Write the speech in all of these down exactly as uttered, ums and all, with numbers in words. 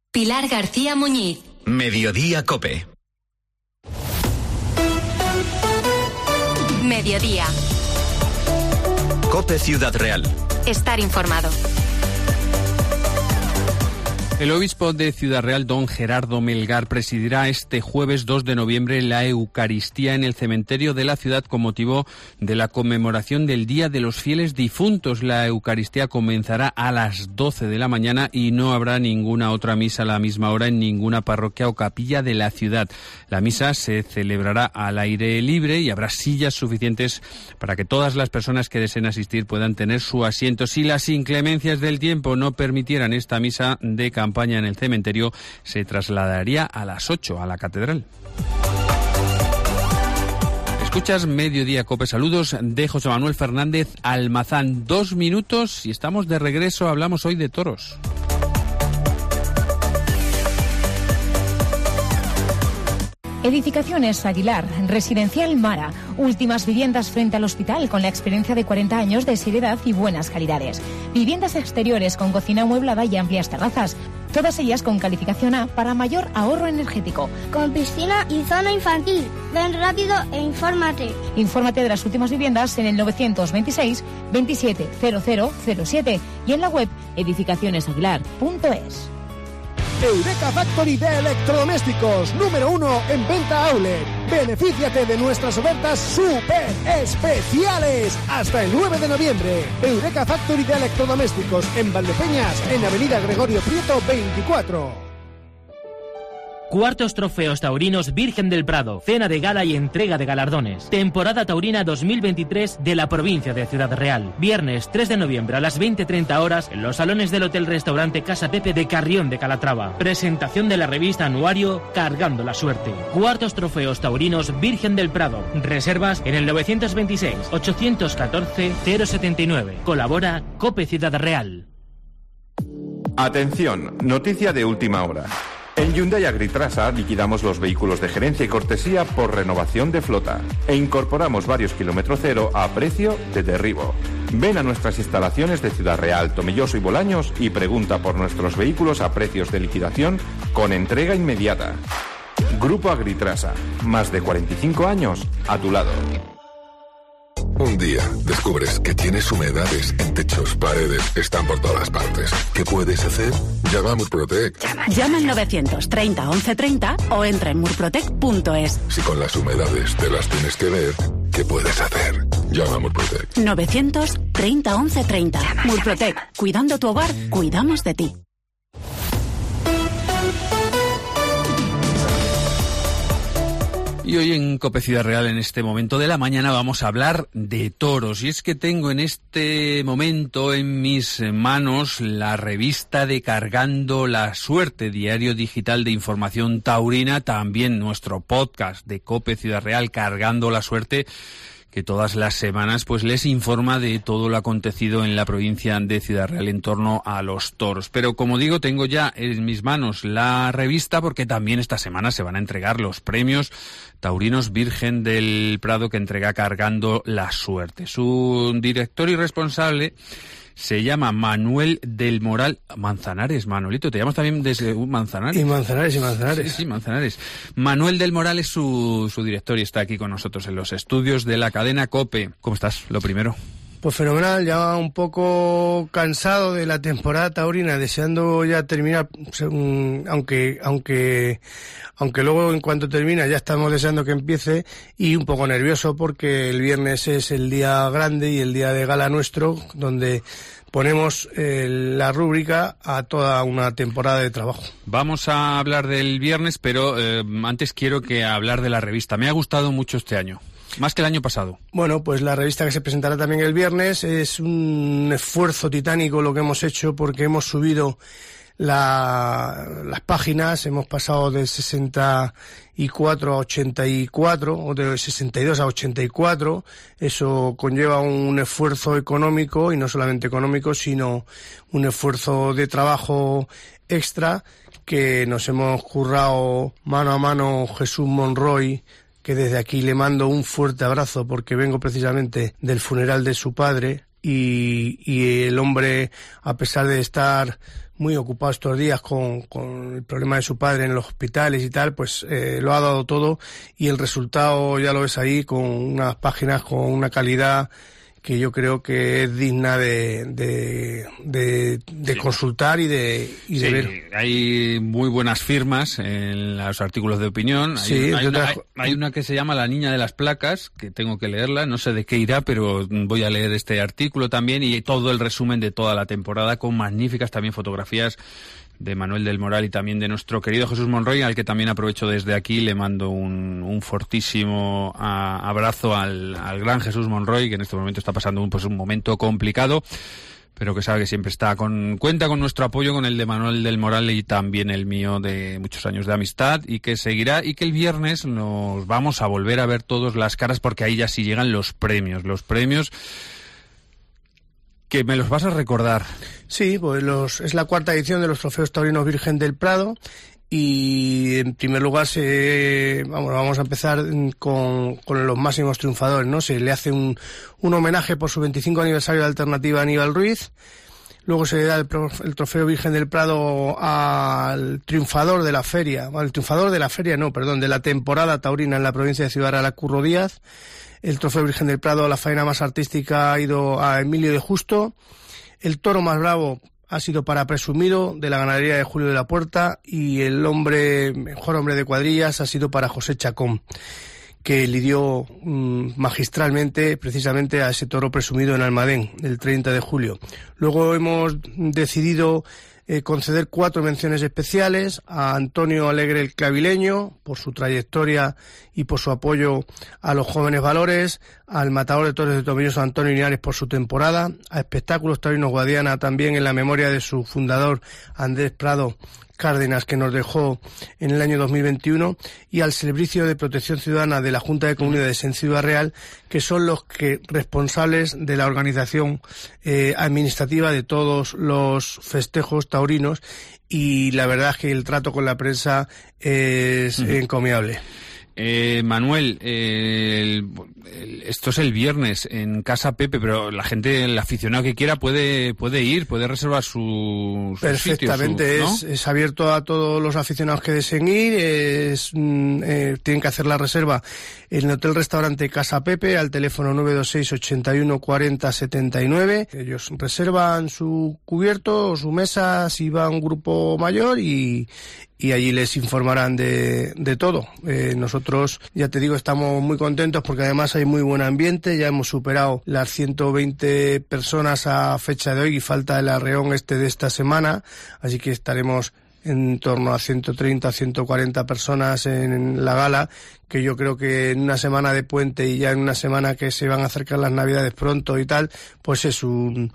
Pilar García Muñiz. Mediodía COPE. Mediodía. COPE Ciudad Real. Estar informado. El obispo de Ciudad Real, don Gerardo Melgar, presidirá este jueves dos de noviembre la Eucaristía en el cementerio de la ciudad con motivo de la conmemoración del Día de los Fieles Difuntos. La Eucaristía comenzará a las doce de la mañana y no habrá ninguna otra misa a la misma hora en ninguna parroquia o capilla de la ciudad. La misa se celebrará al aire libre y habrá sillas suficientes para que todas las personas que deseen asistir puedan tener su asiento. Si las inclemencias del tiempo no permitieran esta misa de campaña en el cementerio, se trasladaría a las ocho a la catedral. Escuchas Mediodía COPE. Saludos de José Manuel Fernández Almazán. Dos minutos y estamos de regreso. Hablamos hoy de toros. Edificaciones Aguilar, Residencial Mara, últimas viviendas frente al hospital con la experiencia de cuarenta años de seriedad y buenas calidades. Viviendas exteriores con cocina amueblada y amplias terrazas, todas ellas con calificación A para mayor ahorro energético. Con piscina y zona infantil. Ven rápido e infórmate. Infórmate de las últimas viviendas en el novecientos veintiséis veintisiete cero cero cero siete y en la web edificaciones aguilar punto es. Eureka Factory de electrodomésticos, número uno en venta outlet. Benefíciate de nuestras ofertas super especiales hasta el nueve de noviembre. Eureka Factory de electrodomésticos en Valdepeñas, en Avenida Gregorio Prieto veinticuatro. Cuartos Trofeos Taurinos Virgen del Prado, cena de gala y entrega de galardones. Temporada taurina dos mil veintitrés de la provincia de Ciudad Real. Viernes tres de noviembre a las veinte treinta horas en los salones del Hotel Restaurante Casa Pepe de Carrión de Calatrava. Presentación de la revista anuario Cargando la Suerte. Cuartos Trofeos Taurinos Virgen del Prado. Reservas en el novecientos veintiséis ochocientos catorce cero setenta y nueve. Colabora COPE Ciudad Real. Atención, noticia de última hora. En Hyundai Agritrasa liquidamos los vehículos de gerencia y cortesía por renovación de flota e incorporamos varios kilómetro cero a precio de derribo. Ven a nuestras instalaciones de Ciudad Real, Tomelloso y Bolaños y pregunta por nuestros vehículos a precios de liquidación con entrega inmediata. Grupo Agritrasa, más de cuarenta y cinco años a tu lado. Un día descubres que tienes humedades en techos, paredes, están por todas partes. ¿Qué puedes hacer? Llama a Murprotec. Llama, llama al novecientos treinta once treinta o entra en murprotec punto es. Si con las humedades te las tienes que ver, ¿qué puedes hacer? Llama a Murprotec. novecientos treinta once treinta. Llama, Murprotec. Llama, llama. Cuidando tu hogar, cuidamos de ti. Y hoy en COPE Ciudad Real, en este momento de la mañana, vamos a hablar de toros. Y es que tengo en este momento en mis manos la revista de Cargando la Suerte, diario digital de información taurina, también nuestro podcast de COPE Ciudad Real, Cargando la Suerte, que todas las semanas pues les informa de todo lo acontecido en la provincia de Ciudad Real en torno a los toros. Pero como digo, tengo ya en mis manos la revista porque también esta semana se van a entregar los premios taurinos Virgen del Prado que entrega Cargando la Suerte. Su director y responsable se llama Manuel del Moral Manzanares. Manolito, te llamas también desde Manzanares. Y Manzanares y Manzanares. Sí, sí, Manzanares. Manuel del Moral es su, su director y está aquí con nosotros en los estudios de la cadena COPE. ¿Cómo estás? Lo primero. Pues fenomenal, ya un poco cansado de la temporada taurina, deseando ya terminar, aunque aunque aunque luego en cuanto termina ya estamos deseando que empiece, y un poco nervioso porque el viernes es el día grande y el día de gala nuestro, donde ponemos eh, la rúbrica a toda una temporada de trabajo. Vamos a hablar del viernes, pero eh, antes quiero que hablar de la revista. Me ha gustado mucho este año. Más que el año pasado. Bueno, pues la revista que se presentará también el viernes es un esfuerzo titánico lo que hemos hecho, porque hemos subido la, las páginas, hemos pasado de sesenta y cuatro a ochenta y cuatro, o de sesenta y dos a ochenta y cuatro. Eso conlleva un esfuerzo económico, y no solamente económico, sino un esfuerzo de trabajo extra que nos hemos currado mano a mano Jesús Monroy, que desde aquí le mando un fuerte abrazo porque vengo precisamente del funeral de su padre, y, y el hombre, a pesar de estar muy ocupado estos días con, con el problema de su padre en los hospitales y tal, pues eh, lo ha dado todo, y el resultado ya lo ves ahí, con unas páginas con una calidad que yo creo que es digna de, de, de, de sí. consultar y de, y de sí, ver. Hay muy buenas firmas en los artículos de opinión. Hay, sí, hay, una, hay, otras... hay una que se llama La Niña de las Placas, que tengo que leerla, no sé de qué irá, pero voy a leer este artículo también, y todo el resumen de toda la temporada, con magníficas también fotografías de Manuel del Moral y también de nuestro querido Jesús Monroy, al que también aprovecho desde aquí, le mando un, un fortísimo a, abrazo al, al gran Jesús Monroy, que en este momento está pasando un, pues, un momento complicado, pero que sabe que siempre está con cuenta con nuestro apoyo, con el de Manuel del Moral y también el mío, de muchos años de amistad, y que seguirá, y que el viernes nos vamos a volver a ver todos las caras, porque ahí ya sí llegan los premios, los premios que me los vas a recordar. Sí, pues los, es la cuarta edición de los Trofeos Taurinos Virgen del Prado, y en primer lugar se, vamos, vamos a empezar con, con los máximos triunfadores, ¿no? Se le hace un, un homenaje por su veinticinco aniversario de Alternativa a Aníbal Ruiz. Luego se le da el, el Trofeo Virgen del Prado al triunfador de la feria, bueno, el triunfador de la feria, no, perdón, de la temporada taurina en la provincia de Ciudad Real, Curro Díaz. El Trofeo Virgen del Prado, la faena más artística, ha ido a Emilio de Justo. El toro más bravo ha sido para Presumido, de la ganadería de Julio de la Puerta, y el hombre, mejor hombre de cuadrillas, ha sido para José Chacón, que lidió mmm, magistralmente precisamente a ese toro Presumido en Almadén, el treinta de julio. Luego hemos decidido eh, conceder cuatro menciones especiales a Antonio Alegre el Clavileño, por su trayectoria y por su apoyo a los jóvenes valores, al matador de toros de Tomelloso Antonio Linares por su temporada, a Espectáculos Taurinos Guadiana también en la memoria de su fundador Andrés Prado Cárdenas, que nos dejó en el año dos mil veintiuno, y al Servicio de Protección Ciudadana de la Junta de Comunidades en Ciudad Real, que son los que responsables de la organización eh, administrativa de todos los festejos taurinos, y la verdad es que el trato con la prensa es uh-huh. encomiable. Eh, Manuel, eh, el, el, esto es el viernes en Casa Pepe, pero la gente, el aficionado que quiera puede puede ir, puede reservar su, su Perfectamente, sitio, su, es, ¿no? es abierto a todos los aficionados que deseen ir, es, eh, tienen que hacer la reserva en el Hotel Restaurante Casa Pepe al teléfono nueve dos seis, ochenta y uno, cuarenta, setenta y nueve. Ellos reservan su cubierto o su mesa si va un grupo mayor, y y allí les informarán de, de todo. Eh, nosotros, ya te digo, estamos muy contentos porque además hay muy buen ambiente, ya hemos superado las ciento veinte personas a fecha de hoy y falta el arreón este de esta semana, así que estaremos en torno a ciento treinta, ciento cuarenta personas en la gala, que yo creo que en una semana de puente y ya en una semana que se van a acercar las Navidades pronto y tal, pues es un,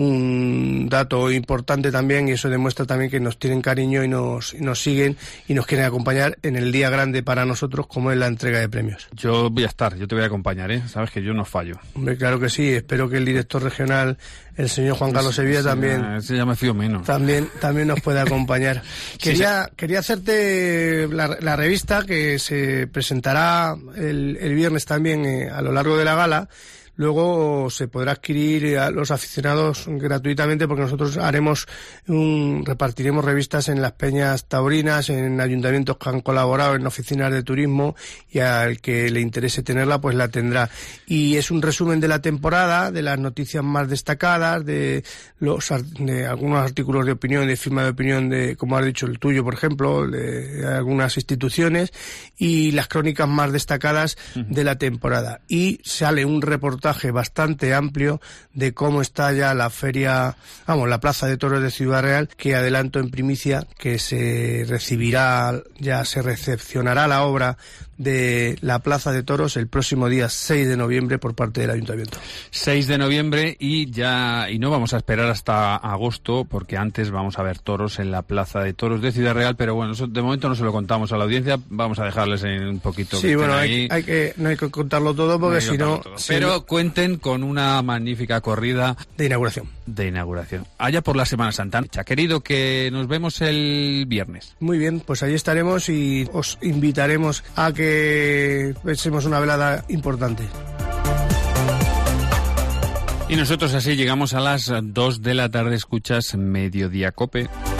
un dato importante también, y eso demuestra también que nos tienen cariño y nos, y nos siguen y nos quieren acompañar en el día grande para nosotros, como es la entrega de premios. Yo voy a estar, yo te voy a acompañar, ¿eh? Sabes que yo no fallo. Hombre, claro que sí, espero que el director regional, el señor Juan Carlos Sevilla, sí, también, ese ya me fío menos. también, también nos puede acompañar. Quería, sí, quería hacerte la, la revista que se presentará el, el viernes también eh, a lo largo de la gala. Luego se podrá adquirir a los aficionados gratuitamente, porque nosotros haremos un, repartiremos revistas en las peñas taurinas, en ayuntamientos que han colaborado, en oficinas de turismo, y al que le interese tenerla pues la tendrá. Y es un resumen de la temporada, de las noticias más destacadas, de los de algunos artículos de opinión, de firma de opinión, de, como has dicho, el tuyo, por ejemplo, de, de algunas instituciones, y las crónicas más destacadas uh-huh. de la temporada. Y sale un reportaje bastante amplio de cómo está ya la feria, vamos, la Plaza de Toros de Ciudad Real, que adelanto en primicia que se recibirá, ya se recepcionará la obra de la Plaza de Toros el próximo día seis de noviembre por parte del Ayuntamiento. seis de noviembre, y ya y no vamos a esperar hasta agosto, porque antes vamos a ver toros en la Plaza de Toros de Ciudad Real, pero bueno, eso de momento no se lo contamos a la audiencia, vamos a dejarles en un poquito. Sí, bueno, hay, hay que, no hay que contarlo todo, porque no si no... Pero si... cuenten con una magnífica corrida de inauguración. De inauguración. Allá por la Semana Santa. Querido, que nos vemos el viernes. Muy bien, pues ahí estaremos y os invitaremos a que echemos una velada importante. Y nosotros así llegamos a las dos de la tarde. Escuchas Mediodía Cope.